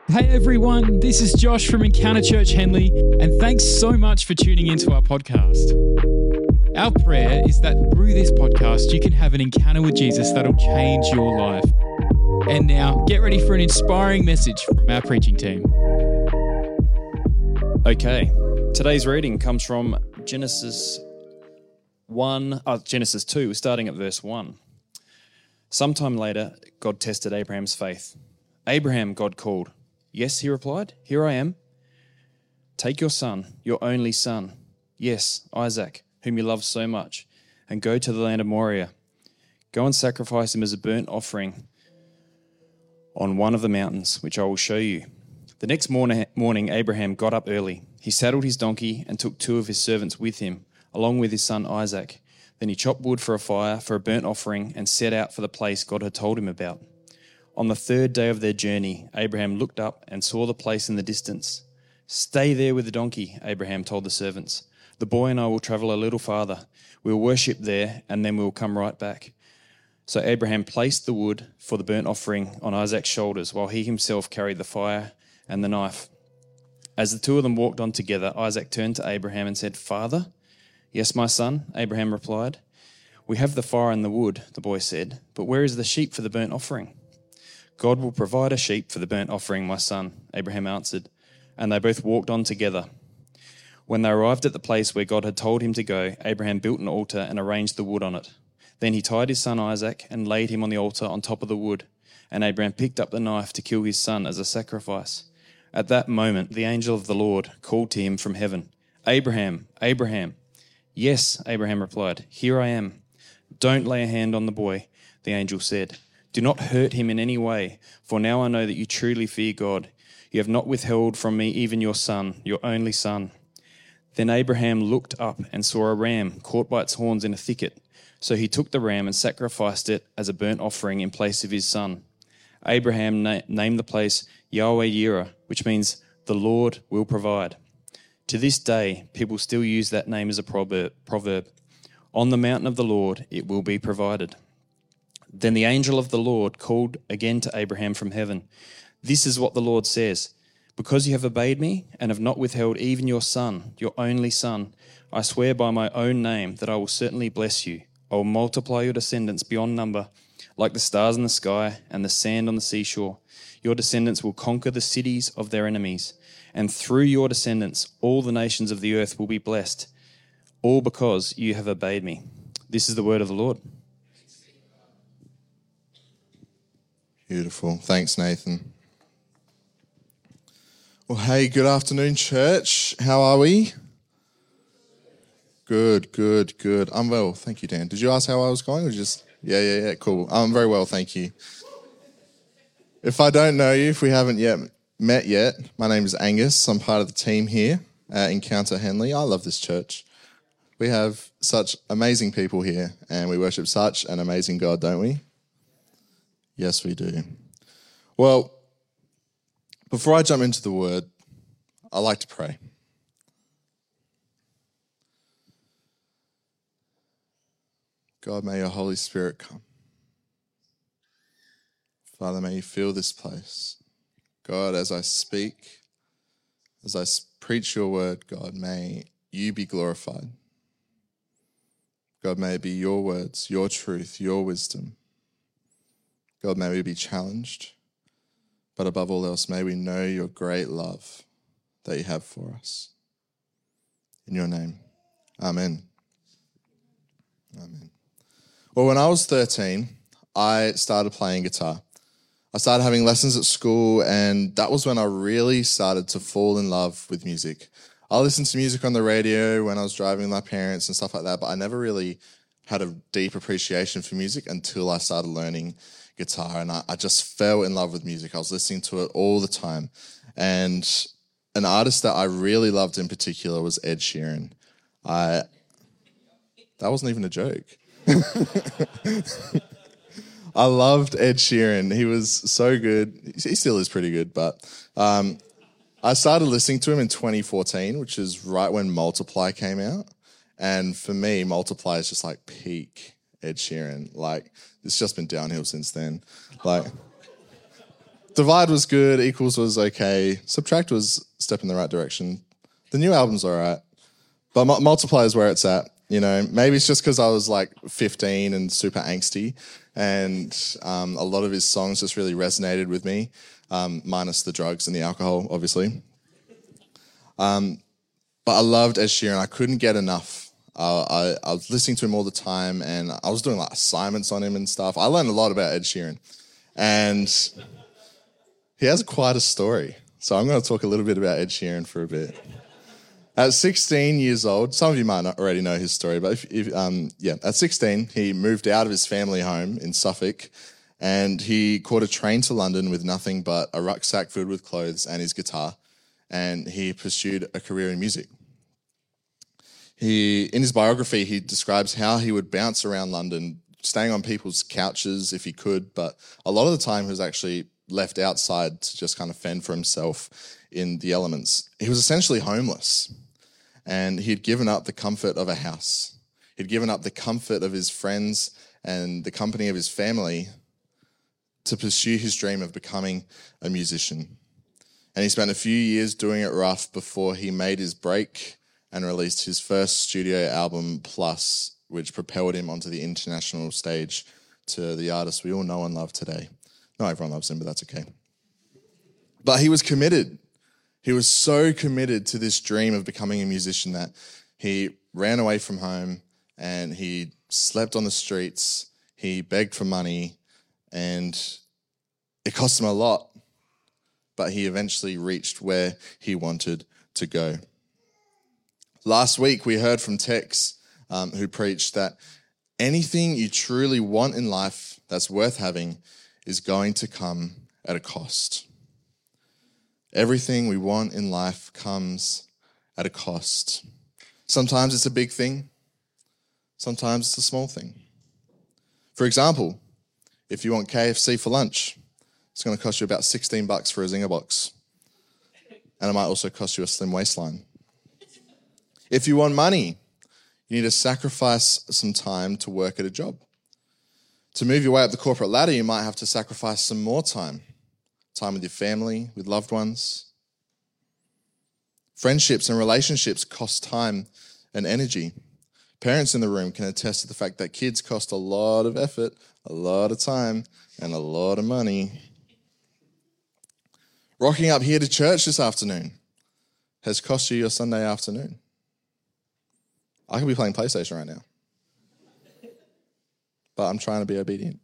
Hey everyone, this is Josh from Encounter Church Henley, and thanks so much for tuning into our podcast. Our prayer is that through this podcast, you can have an encounter with Jesus that'll change your life. And now, get ready for an inspiring message from our preaching team. Okay, today's reading comes from Genesis 2, starting at verse 1. Sometime later, God tested Abraham's faith. Abraham, God called. Yes, he replied, here I am. Take your son, your only son, yes, Isaac, whom you love so much, and go to the land of Moriah. Go and sacrifice him as a burnt offering on one of the mountains, which I will show you. The next morning, Abraham got up early. He saddled his donkey and took 2 of his servants with him, along with his son Isaac. Then he chopped wood for a fire, for a burnt offering, and set out for the place God had told him about. On the 3rd day of their journey, Abraham looked up and saw the place in the distance. Stay there with the donkey, Abraham told the servants. The boy and I will travel a little farther. We will worship there, and then we will come right back. So Abraham placed the wood for the burnt offering on Isaac's shoulders, while he himself carried the fire and the knife. As the 2 of them walked on together, Isaac turned to Abraham and said, Father? Yes, my son, Abraham replied. We have the fire and the wood, the boy said, but where is the sheep for the burnt offering? God will provide a sheep for the burnt offering, my son, Abraham answered, and they both walked on together. When they arrived at the place where God had told him to go, Abraham built an altar and arranged the wood on it. Then he tied his son Isaac and laid him on the altar on top of the wood, and Abraham picked up the knife to kill his son as a sacrifice. At that moment, the angel of the Lord called to him from heaven, Abraham, Abraham. Yes, Abraham replied, here I am. Don't lay a hand on the boy, the angel said. Do not hurt him in any way, for now I know that you truly fear God. You have not withheld from me even your son, your only son. Then Abraham looked up and saw a ram caught by its horns in a thicket. So he took the ram and sacrificed it as a burnt offering in place of his son. Abraham named the place Yahweh-Yireh, which means the Lord will provide. To this day, people still use that name as a proverb. On the mountain of the Lord, it will be provided. Then the angel of the Lord called again to Abraham from heaven. This is what the Lord says. Because you have obeyed me and have not withheld even your son, your only son, I swear by my own name that I will certainly bless you. I will multiply your descendants beyond number, like the stars in the sky and the sand on the seashore. Your descendants will conquer the cities of their enemies, and through your descendants all the nations of the earth will be blessed, all because you have obeyed me. This is the word of the Lord. Beautiful. Thanks, Nathan. Well, hey, good afternoon, church. How are we? Good. I'm well, thank you, Dan. Did you ask how I was going or just... Yeah, cool. I'm very well, thank you. If I don't know you, if we haven't met yet, my name is Angus. I'm part of the team here at Encounter Henley. I love this church. We have such amazing people here, and we worship such an amazing God, don't we? Yes, we do. Well, before I jump into the word, I like to pray. God, may your Holy Spirit come. Father, may you fill this place. God, as I speak, as I preach your word, God, may you be glorified. God, may it be your words, your truth, your wisdom. God, may we be challenged, but above all else, may we know your great love that you have for us. In your name, amen. Amen. Well, when I was 13, I started playing guitar. I started having lessons at school, and that was when I really started to fall in love with music. I listened to music on the radio when I was driving with my parents and stuff like that, but I never really had a deep appreciation for music until I started learning guitar, and I just fell in love with music. I was listening to it all the time, and an artist that I really loved in particular was Ed Sheeran. That wasn't even a joke. I loved Ed Sheeran. He was so good. He still is pretty good, but I started listening to him in 2014, which is right when Multiply came out. And for me, Multiply is just like peak Ed Sheeran. Like, it's just been downhill since then. Like, Divide was good, equals was okay, subtract was a step in the right direction. The new album's all right, but multiply is where it's at. You know, maybe it's just because I was like 15 and super angsty, and a lot of his songs just really resonated with me, minus the drugs and the alcohol, obviously. But I loved Ed Sheeran. I couldn't get enough. I was listening to him all the time, and I was doing like assignments on him and stuff. I learned a lot about Ed Sheeran, and he has quite a story. So I'm going to talk a little bit about Ed Sheeran for a bit. At 16 years old, some of you might not already know his story, but at 16, he moved out of his family home in Suffolk, and he caught a train to London with nothing but a rucksack filled with clothes and his guitar, and he pursued a career in music. In his biography, he describes how he would bounce around London, staying on people's couches if he could, but a lot of the time he was actually left outside to just kind of fend for himself in the elements. He was essentially homeless. And he'd given up the comfort of a house. He'd given up the comfort of his friends and the company of his family to pursue his dream of becoming a musician. And he spent a few years doing it rough before he made his break and released his first studio album, Plus, which propelled him onto the international stage to the artist we all know and love today. Not everyone loves him, but that's okay. But he was committed. He was so committed to this dream of becoming a musician that he ran away from home and he slept on the streets. He begged for money, and it cost him a lot, but he eventually reached where he wanted to go. Last week, we heard from Tex, who preached that anything you truly want in life that's worth having is going to come at a cost. Everything we want in life comes at a cost. Sometimes it's a big thing. Sometimes it's a small thing. For example, if you want KFC for lunch, it's going to cost you about $16 for a Zinger box. And it might also cost you a slim waistline. If you want money, you need to sacrifice some time to work at a job. To move your way up the corporate ladder, you might have to sacrifice some more time. Time with your family, with loved ones. Friendships and relationships cost time and energy. Parents in the room can attest to the fact that kids cost a lot of effort, a lot of time, and a lot of money. Rocking up here to church this afternoon has cost you your Sunday afternoon. I could be playing PlayStation right now, but I'm trying to be obedient.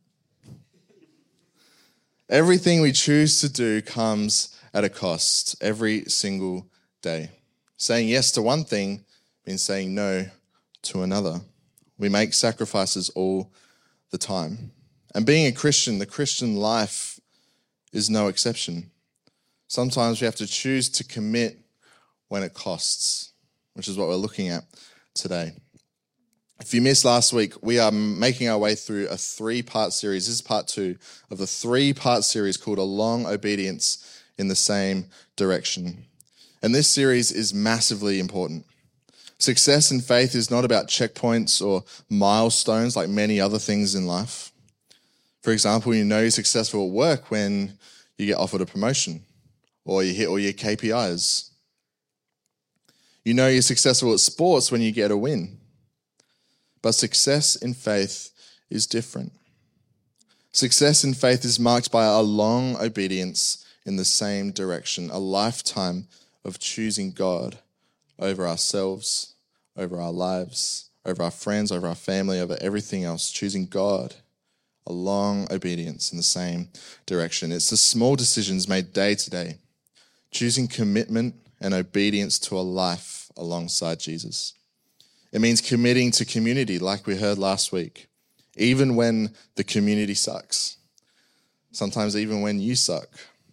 Everything we choose to do comes at a cost every single day. Saying yes to one thing means saying no to another. We make sacrifices all the time. And being a Christian, the Christian life is no exception. Sometimes we have to choose to commit when it costs, which is what we're looking at today. If you missed last week, we are making our way through a 3-part series. This is part 2 of the 3-part series called A Long Obedience in the Same Direction. And this series is massively important. Success in faith is not about checkpoints or milestones like many other things in life. For example, you know you're successful at work when you get offered a promotion or you hit all your KPIs. You know you're successful at sports when you get a win. But success in faith is different. Success in faith is marked by a long obedience in the same direction, a lifetime of choosing God over ourselves, over our lives, over our friends, over our family, over everything else, choosing God, a long obedience in the same direction. It's the small decisions made day to day, choosing commitment and obedience to a life alongside Jesus. It means committing to community, like we heard last week, even when the community sucks. Sometimes even when you suck.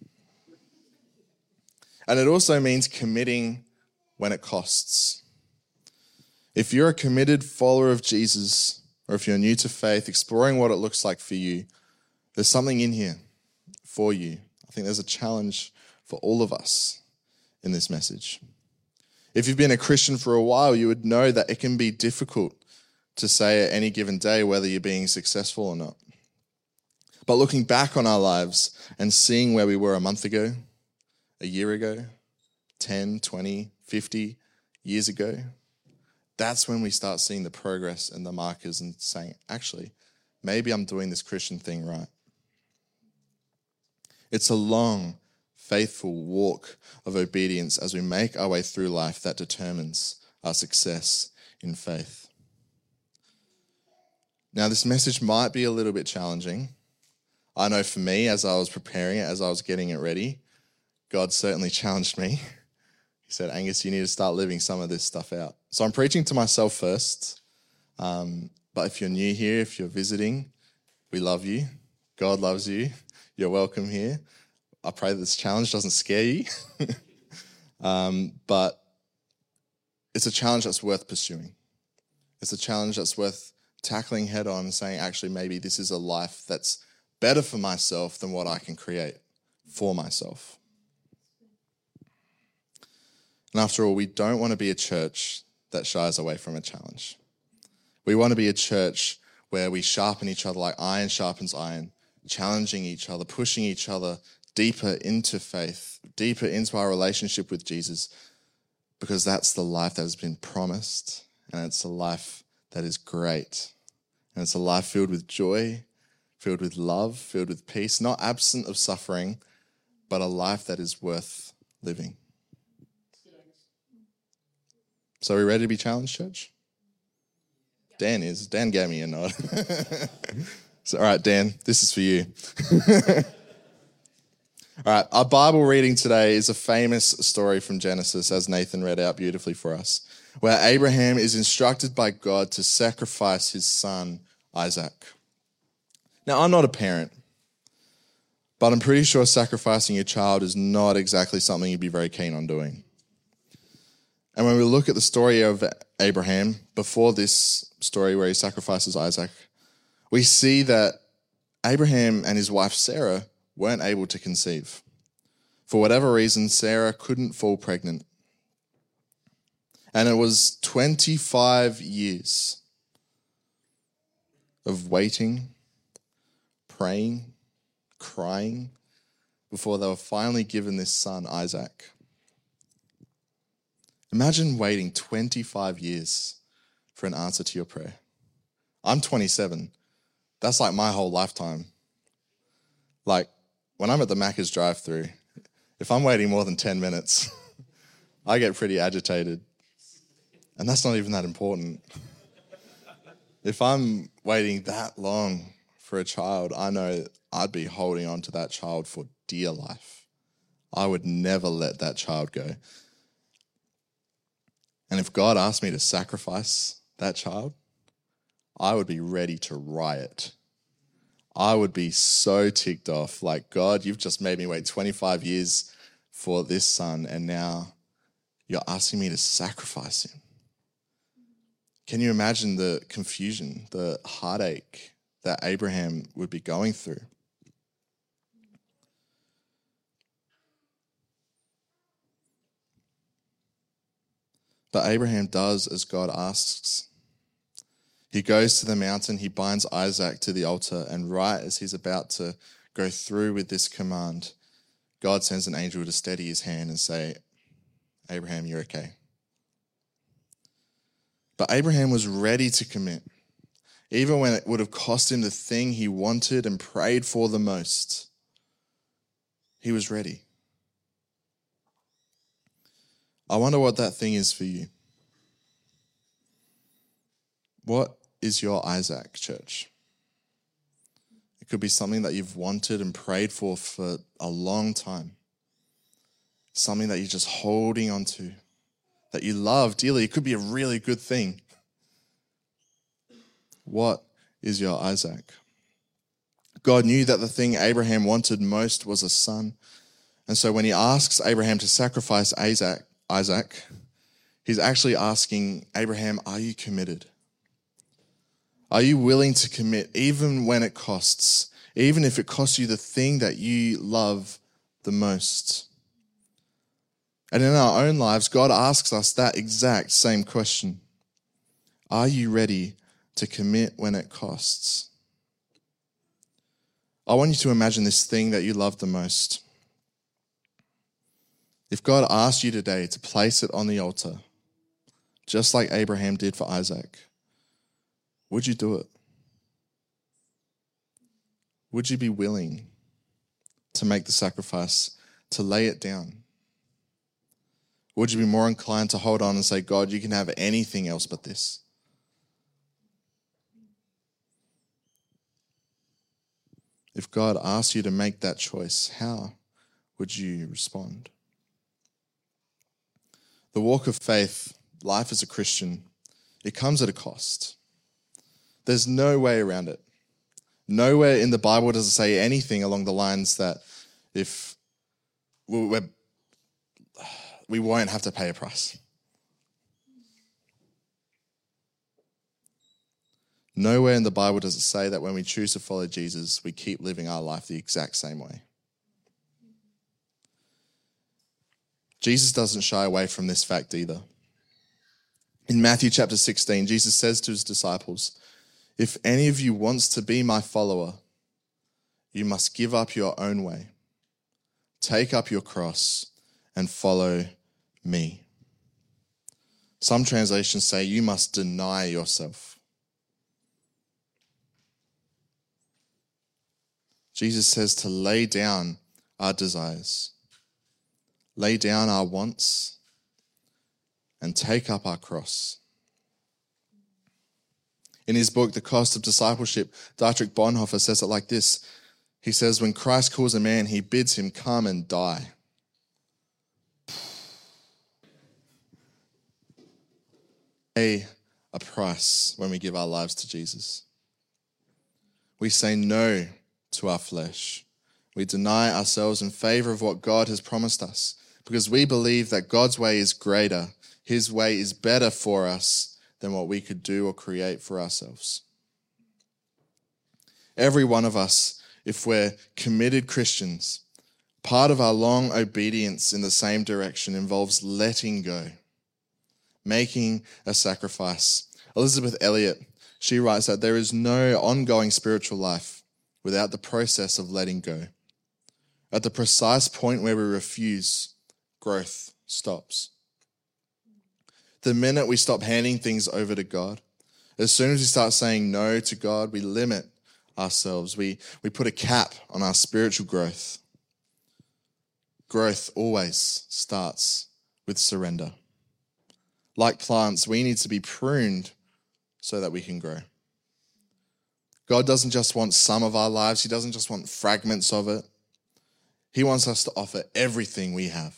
And it also means committing when it costs. If you're a committed follower of Jesus, or if you're new to faith, exploring what it looks like for you, there's something in here for you. I think there's a challenge for all of us in this message. If you've been a Christian for a while, you would know that it can be difficult to say at any given day whether you're being successful or not. But looking back on our lives and seeing where we were a month ago, a year ago, 10, 20, 50 years ago, that's when we start seeing the progress and the markers and saying, actually, maybe I'm doing this Christian thing right. It's a long, faithful walk of obedience as we make our way through life that determines our success in faith. Now, this message might be a little bit challenging. I know for me, as I was preparing it, as I was getting it ready, God certainly challenged me. He said, Angus, you need to start living some of this stuff out. So I'm preaching to myself first. But if you're new here, if you're visiting, we love you. God loves you. You're welcome here. I pray that this challenge doesn't scare you. But it's a challenge that's worth pursuing. It's a challenge that's worth tackling head on and saying, actually, maybe this is a life that's better for myself than what I can create for myself. And after all, we don't want to be a church that shies away from a challenge. We want to be a church where we sharpen each other like iron sharpens iron, challenging each other, pushing each other deeper into faith, deeper into our relationship with Jesus, because that's the life that has been promised, and it's a life that is great. And it's a life filled with joy, filled with love, filled with peace, not absent of suffering, but a life that is worth living. So are we ready to be challenged, church? Dan is. Dan gave me a nod. So, all right, Dan, this is for you. All right, our Bible reading today is a famous story from Genesis, as Nathan read out beautifully for us, where Abraham is instructed by God to sacrifice his son, Isaac. Now, I'm not a parent, but I'm pretty sure sacrificing your child is not exactly something you'd be very keen on doing. And when we look at the story of Abraham, before this story where he sacrifices Isaac, we see that Abraham and his wife Sarah weren't able to conceive. For whatever reason, Sarah couldn't fall pregnant. And it was 25 years of waiting, praying, crying, before they were finally given this son, Isaac. Imagine waiting 25 years for an answer to your prayer. I'm 27. That's like my whole lifetime. Like, when I'm at the Macca's drive-thru, if I'm waiting more than 10 minutes, I get pretty agitated. And that's not even that important. If I'm waiting that long for a child, I know I'd be holding on to that child for dear life. I would never let that child go. And if God asked me to sacrifice that child, I would be ready to riot. I would be so ticked off, like, God, you've just made me wait 25 years for this son, and now you're asking me to sacrifice him. Can you imagine the confusion, the heartache that Abraham would be going through? But Abraham does as God asks. He goes to the mountain, he binds Isaac to the altar, and right as he's about to go through with this command, God sends an angel to steady his hand and say, Abraham, you're okay. But Abraham was ready to commit, even when it would have cost him the thing he wanted and prayed for the most. He was ready. I wonder what that thing is for you. What is your Isaac, church? It could be something that you've wanted and prayed for a long time. Something that you're just holding on to, that you love dearly. It could be a really good thing. What is your Isaac? God knew that the thing Abraham wanted most was a son. And so when he asks Abraham to sacrifice Isaac, he's actually asking Abraham, are you committed? Are you willing to commit even when it costs, even if it costs you the thing that you love the most? And in our own lives, God asks us that exact same question. Are you ready to commit when it costs? I want you to imagine this thing that you love the most. If God asked you today to place it on the altar, just like Abraham did for Isaac, would you do it? Would you be willing to make the sacrifice, to lay it down? Would you be more inclined to hold on and say, God, you can have anything else but this? If God asked you to make that choice, how would you respond? The walk of faith, life as a Christian, it comes at a cost. There's no way around it. Nowhere in the Bible does it say anything along the lines that if we won't have to pay a price. Nowhere in the Bible does it say that when we choose to follow Jesus, we keep living our life the exact same way. Jesus doesn't shy away from this fact either. In Matthew chapter 16, Jesus says to his disciples, if any of you wants to be my follower, you must give up your own way, take up your cross, and follow me. Some translations say you must deny yourself. Jesus says to lay down our desires, lay down our wants, and take up our cross. In his book, The Cost of Discipleship, Dietrich Bonhoeffer says it like this. He says, when Christ calls a man, he bids him come and die. Pay a price when we give our lives to Jesus. We say no to our flesh. We deny ourselves in favor of what God has promised us because we believe that God's way is greater. His way is better for us than what we could do or create for ourselves. Every one of us, if we're committed Christians, part of our long obedience in the same direction involves letting go, making a sacrifice. Elizabeth Elliot, she writes that there is no ongoing spiritual life without the process of letting go. At the precise point where we refuse, growth stops. The minute we stop handing things over to God, as soon as we start saying no to God, we limit ourselves. We put a cap on our spiritual growth. Growth always starts with surrender. Like plants, we need to be pruned so that we can grow. God doesn't just want some of our lives. He doesn't just want fragments of it. He wants us to offer everything we have.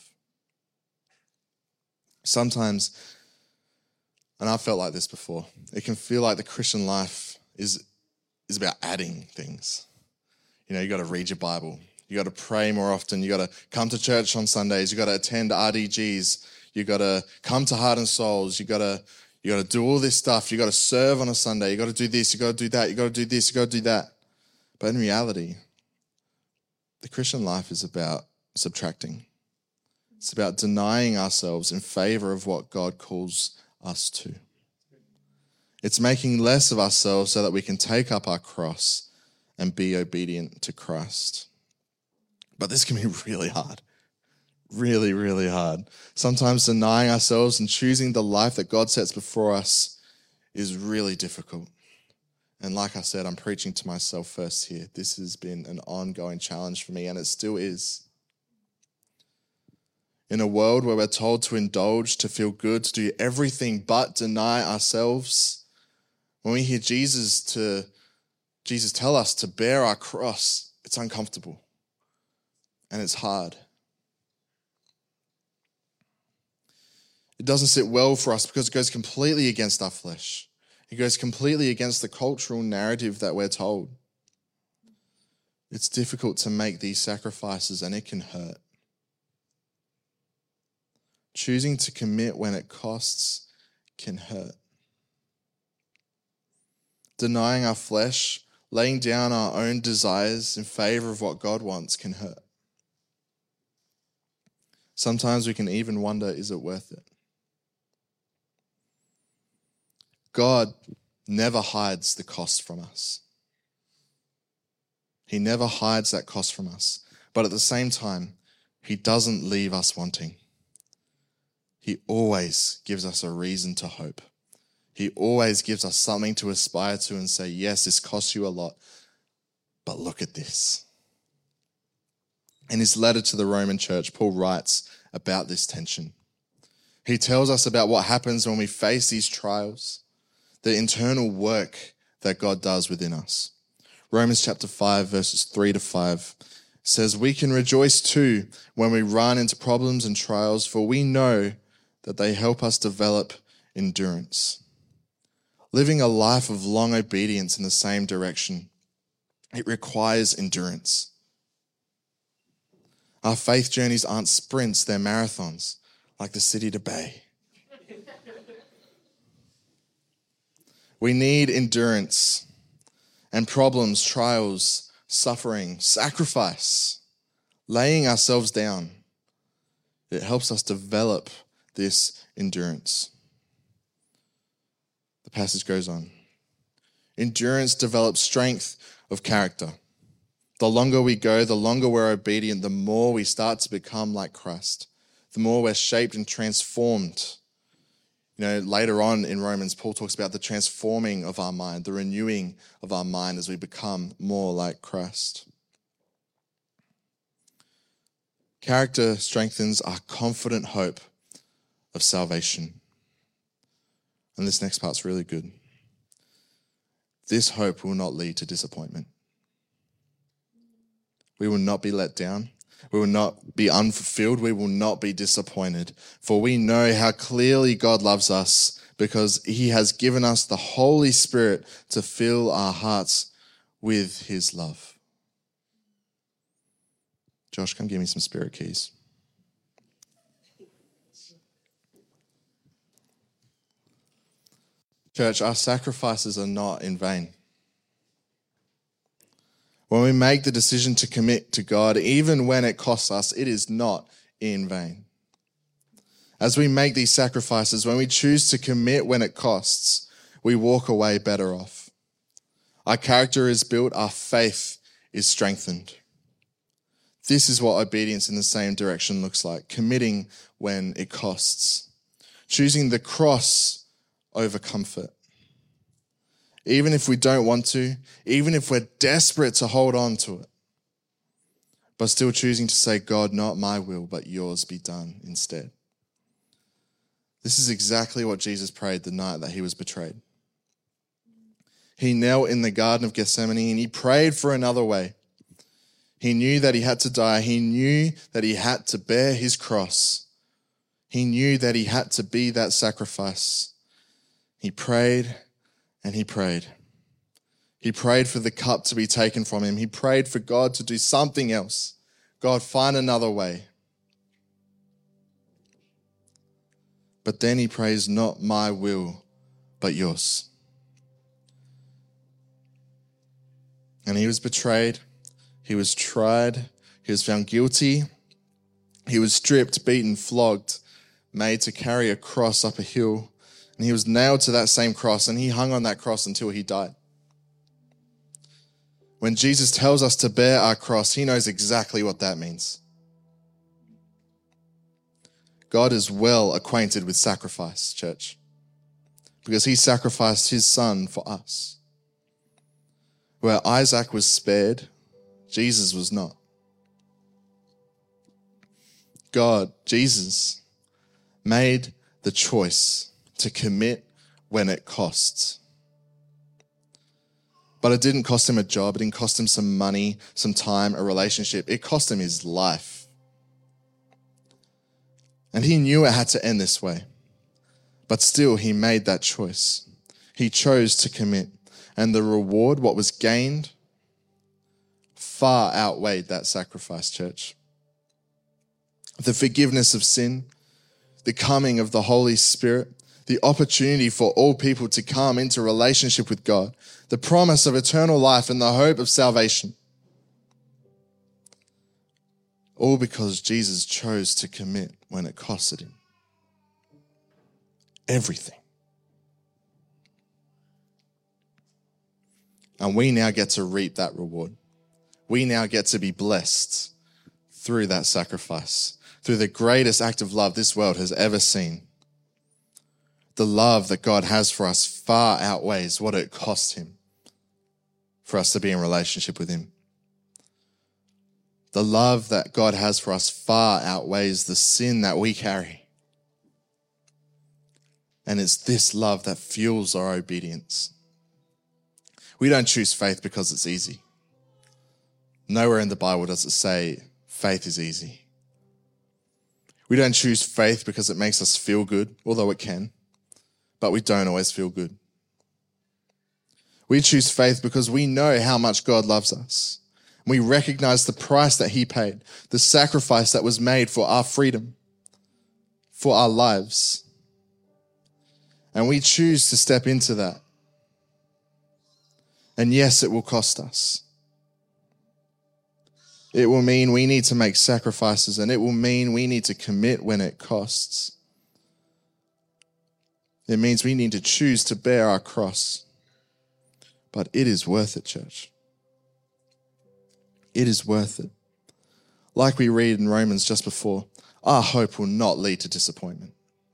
Sometimes, and I've felt like this before, it can feel like the Christian life is about adding things. You know, you got to read your Bible. You got to pray more often. You got to come to church on Sundays. You got to attend RDGs. You got to come to Heart and Souls. You got to do all this stuff. You got to serve on a Sunday. You got to do this. You got to do that. You got to do this. You got to do that. But in reality, the Christian life is about subtracting. It's about denying ourselves in favor of what God calls us to. It's making less of ourselves so that we can take up our cross and be obedient to Christ. But this can be really hard. Really, really hard. Sometimes denying ourselves and choosing the life that God sets before us is really difficult. And like I said, I'm preaching to myself first here. This has been an ongoing challenge for me, and it still is. In a world where we're told to indulge, to feel good, to do everything but deny ourselves, when we hear Jesus tell us to bear our cross, it's uncomfortable and it's hard. It doesn't sit well for us because it goes completely against our flesh. It goes completely against the cultural narrative that we're told. It's difficult to make these sacrifices and it can hurt. Choosing to commit when it costs can hurt. Denying our flesh, laying down our own desires in favor of what God wants can hurt. Sometimes we can even wonder, is it worth it? God never hides the cost from us. He never hides that cost from us. But at the same time, he doesn't leave us wanting. He always gives us a reason to hope. He always gives us something to aspire to and say, yes, this costs you a lot, but look at this. In his letter to the Roman church, Paul writes about this tension. He tells us about what happens when we face these trials, the internal work that God does within us. Romans chapter 5, verses 3-5 says, we can rejoice too when we run into problems and trials, for we know that they help us develop endurance. Living a life of long obedience in the same direction, it requires endurance. Our faith journeys aren't sprints, they're marathons, like the city to bay. We need endurance and problems, trials, suffering, sacrifice, laying ourselves down. It helps us develop this endurance. The passage goes on. Endurance develops strength of character. The longer we go, the longer we're obedient, the more we start to become like Christ, the more we're shaped and transformed. Later on in Romans, Paul talks about the transforming of our mind, the renewing of our mind as we become more like Christ. Character strengthens our confident hope of salvation. And this next part's really good. This hope will not lead to disappointment. We will not be let down. We will not be unfulfilled. We will not be disappointed. For we know how clearly God loves us because he has given us the Holy Spirit to fill our hearts with his love. Josh, come give me some spirit keys. Church, our sacrifices are not in vain. When we make the decision to commit to God, even when it costs us, it is not in vain. As we make these sacrifices, when we choose to commit when it costs, we walk away better off. Our character is built, our faith is strengthened. This is what obedience in the same direction looks like, committing when it costs, choosing the cross over comfort. Even if we don't want to, even if we're desperate to hold on to it, but still choosing to say, God, not my will, but yours be done instead. This is exactly what Jesus prayed the night that he was betrayed. He knelt in the Garden of Gethsemane and he prayed for another way. He knew that he had to die. He knew that he had to bear his cross. He knew that he had to be that sacrifice. He prayed and he prayed. He prayed for the cup to be taken from him. He prayed for God to do something else. God, find another way. But then he prays, not my will, but yours. And he was betrayed. He was tried. He was found guilty. He was stripped, beaten, flogged, made to carry a cross up a hill. And he was nailed to that same cross, and he hung on that cross until he died. When Jesus tells us to bear our cross, he knows exactly what that means. God is well acquainted with sacrifice, church, because he sacrificed his son for us. Where Isaac was spared, Jesus was not. God, Jesus, made the choice to commit when it costs. But it didn't cost him a job. It didn't cost him some money, some time, a relationship. It cost him his life. And he knew it had to end this way. But still, he made that choice. He chose to commit. And the reward, what was gained, far outweighed that sacrifice, church. The forgiveness of sin, the coming of the Holy Spirit, the opportunity for all people to come into relationship with God, the promise of eternal life and the hope of salvation. All because Jesus chose to commit when it costed him everything. And we now get to reap that reward. we now get to be blessed through that sacrifice, through the greatest act of love this world has ever seen. The love that God has for us far outweighs what it cost him for us to be in relationship with him. The love that God has for us far outweighs the sin that we carry. And it's this love that fuels our obedience. We don't choose faith because it's easy. Nowhere in the Bible does it say faith is easy. We don't choose faith because it makes us feel good, although it can, but we don't always feel good. We choose faith because we know how much God loves us. We recognize the price that he paid, the sacrifice that was made for our freedom, for our lives. And we choose to step into that. And yes, it will cost us. It will mean we need to make sacrifices, and it will mean we need to commit when it costs. It means we need to choose to bear our cross. But it is worth it, church. It is worth it. Like we read in Romans just before, our hope will not lead to disappointment.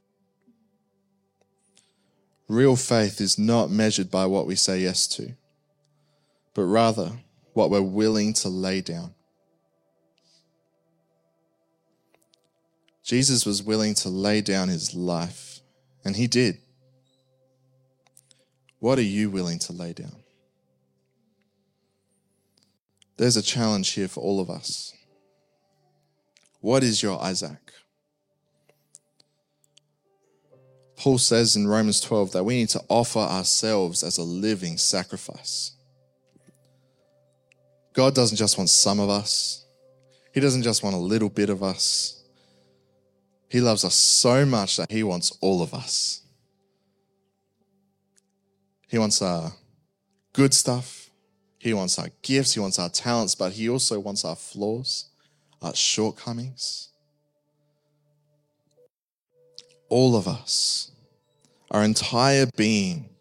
Real faith is not measured by what we say yes to, but rather what we're willing to lay down. Jesus was willing to lay down his life, and he did. What are you willing to lay down? There's a challenge here for all of us. What is your Isaac? Paul says in Romans 12 that we need to offer ourselves as a living sacrifice. God doesn't just want some of us. He doesn't just want a little bit of us. He loves us so much that he wants all of us. He wants our good stuff. He wants our gifts. He wants our talents, but he also wants our flaws, our shortcomings. All of us, our entire being,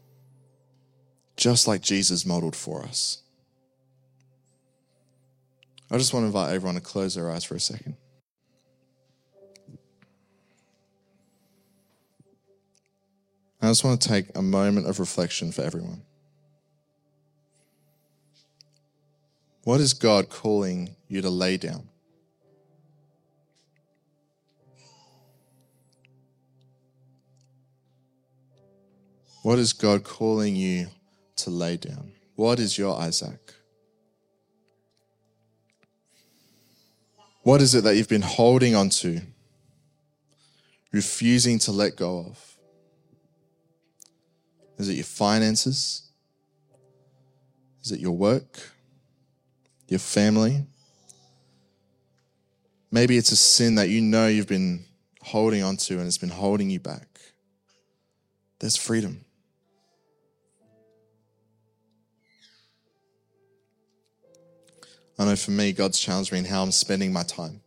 just like Jesus modeled for us. I just want to invite everyone to close their eyes for a second. I just want to take a moment of reflection for everyone. What is God calling you to lay down? What is God calling you to lay down? What is your Isaac? What is it that you've been holding on to, refusing to let go of? Is it your finances? Is it your work? Your family? Maybe it's a sin that you know you've been holding on to and it's been holding you back. There's freedom. I know for me, God's challenged me in how I'm spending my time.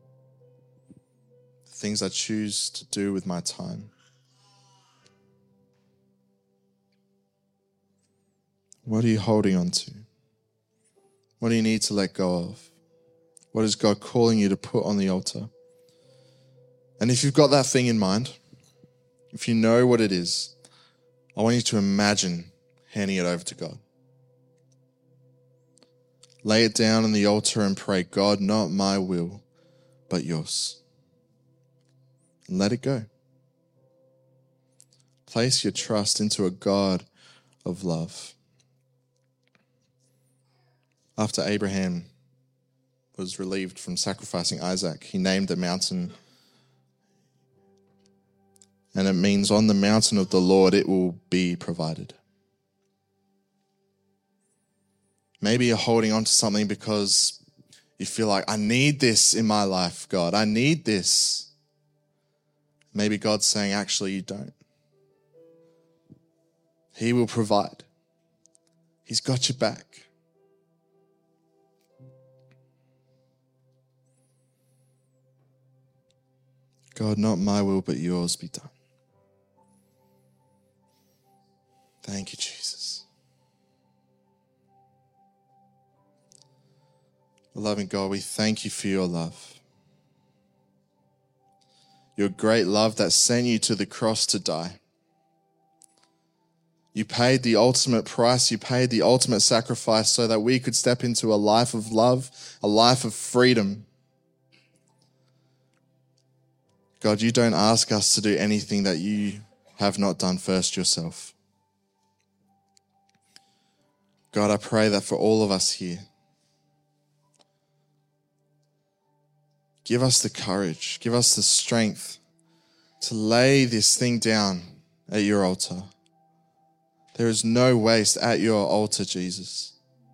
The things I choose to do with my time. What are you holding on to? What do you need to let go of? What is God calling you to put on the altar? And if you've got that thing in mind, if you know what it is, I want you to imagine handing it over to God. Lay it down on the altar and pray, God, not my will, but yours. And let it go. Place your trust into a God of love. After Abraham was relieved from sacrificing Isaac, he named the mountain, and it means on the mountain of the Lord it will be provided. Maybe you're holding on to something because you feel like, I need this in my life, God. I need this. Maybe God's saying, actually, you don't. He will provide. He's got your back. God, not my will, but yours be done. Thank you, Jesus. Loving God, we thank you for your love. Your great love that sent you to the cross to die. You paid the ultimate price. You paid the ultimate sacrifice so that we could step into a life of love, a life of freedom. God, you don't ask us to do anything that you have not done first yourself. God, I pray that for all of us here, give us the courage, give us the strength to lay this thing down at your altar. There is no waste at your altar, Jesus.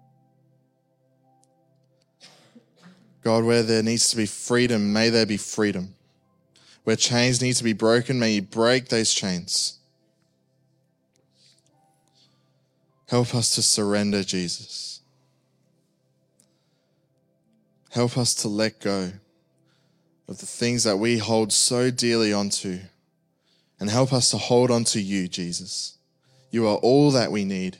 God, where there needs to be freedom, may there be freedom. Where chains need to be broken, may you break those chains. Help us to surrender, Jesus. Help us to let go of the things that we hold so dearly onto, and help us to hold on to you, Jesus. You are all that we need.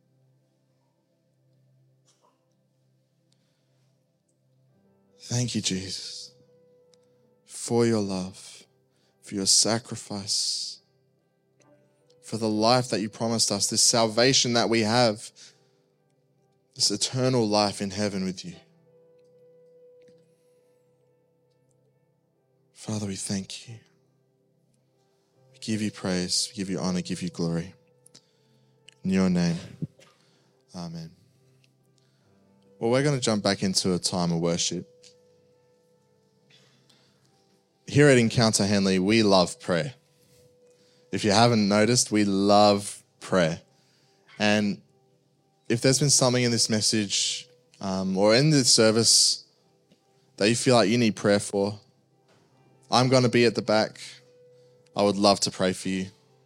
Thank you, Jesus, for your love, for your sacrifice, for the life that you promised us, this salvation that we have, this eternal life in heaven with you. Father, we thank you. We give you praise, we give you honor, give you glory. In your name, amen. Well, we're going to jump back into a time of worship. Here at Encounter Henley, we love prayer. If you haven't noticed, we love prayer. And if there's been something in this message or in this service that you feel like you need prayer for, I'm going to be at the back. I would love to pray for you.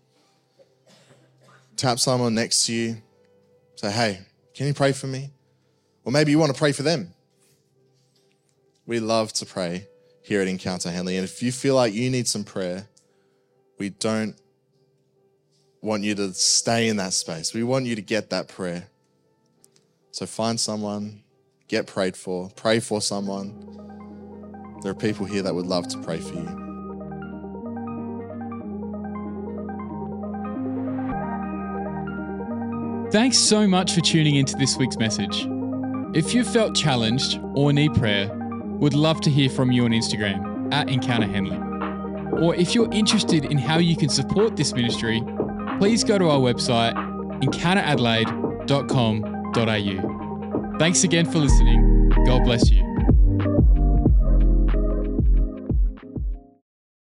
Tap someone next to you. Say, hey, can you pray for me? Or maybe you want to pray for them. We love to pray here at Encounter Henley. And if you feel like you need some prayer, we don't want you to stay in that space. We want you to get that prayer. So find someone, get prayed for, pray for someone. There are people here that would love to pray for you. Thanks so much for tuning into this week's message. If you've felt challenged or need prayer, we'd love to hear from you on Instagram at Encounter Henley. Or if you're interested in how you can support this ministry, please go to our website, encounteradelaide.com.au. Thanks again for listening. God bless you.